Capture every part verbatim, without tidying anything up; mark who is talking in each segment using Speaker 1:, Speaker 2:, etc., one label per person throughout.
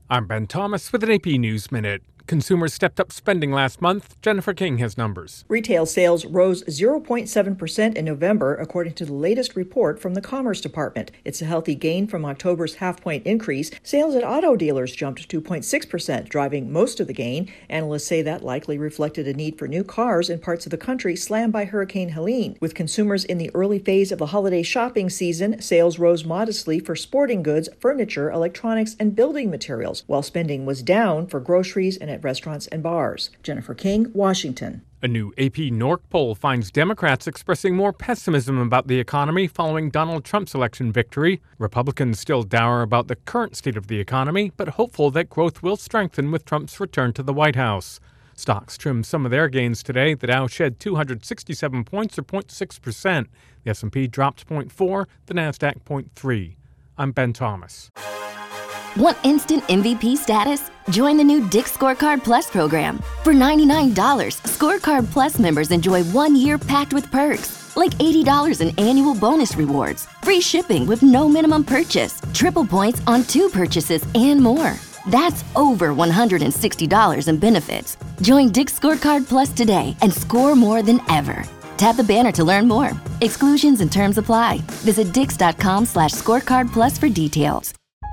Speaker 1: I'm Ben Thomas with an A P News Minute. Consumers stepped up spending last month. Jennifer King has numbers.
Speaker 2: Retail sales rose zero point seven percent in November, according to the latest report from the Commerce Department. It's a healthy gain from October's half-point increase. Sales at auto dealers jumped two point six percent, driving most of the gain. Analysts say that likely reflected a need for new cars in parts of the country slammed by Hurricane Helene. With consumers in the early phase of the holiday shopping season, sales rose modestly for sporting goods, furniture, electronics, and building materials, while spending was down for groceries and at restaurants and bars. Jennifer King, Washington.
Speaker 1: A new A P Norc poll finds Democrats expressing more pessimism about the economy following Donald Trump's election victory. Republicans still dour about the current state of the economy, but hopeful that growth will strengthen with Trump's return to the White House. Stocks trimmed some of their gains today. The Dow shed two hundred sixty-seven points, or zero point six percent. The S and P dropped zero point four, the NASDAQ zero point three. I'm Ben Thomas.
Speaker 3: Want instant M V P status? Join the new Dick's Scorecard Plus program. For ninety-nine dollars, Scorecard Plus members enjoy one year packed with perks, like eighty dollars in annual bonus rewards, free shipping with no minimum purchase, triple points on two purchases, and more. That's over one hundred sixty dollars in benefits. Join Dick's Scorecard Plus today and score more than ever. Tap the banner to learn more. Exclusions and terms apply. Visit dix.com slash scorecard plus for details.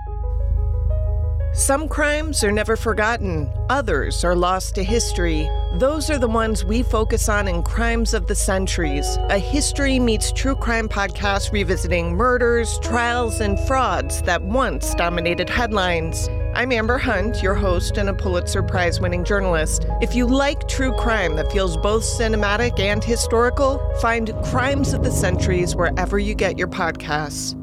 Speaker 4: Some crimes are never forgotten. Others are lost to history. Those are the ones we focus on in Crimes of the Centuries, a history meets true crime podcast revisiting murders, trials, and frauds that once dominated headlines. I'm Amber Hunt, your host and a Pulitzer Prize-winning journalist. If you like true crime that feels both cinematic and historical, find Crimes of the Centuries wherever you get your podcasts.